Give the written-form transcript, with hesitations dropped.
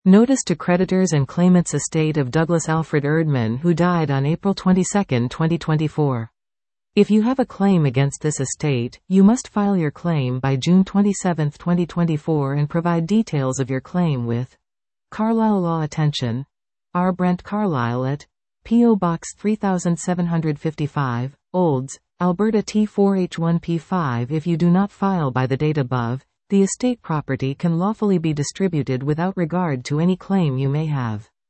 Notice to creditors and claimants estate of Douglas Alfred Erdman, who died on April 22, 2024. If you have a claim against this estate, you must file your claim by June 27, 2024 and provide details of your claim with Carlisle Law. Attention. R. Brent Carlisle at P.O. Box 3755, Olds, Alberta T4H1P5. If you do not file by the date above, the estate property can lawfully be distributed without regard to any claim you may have.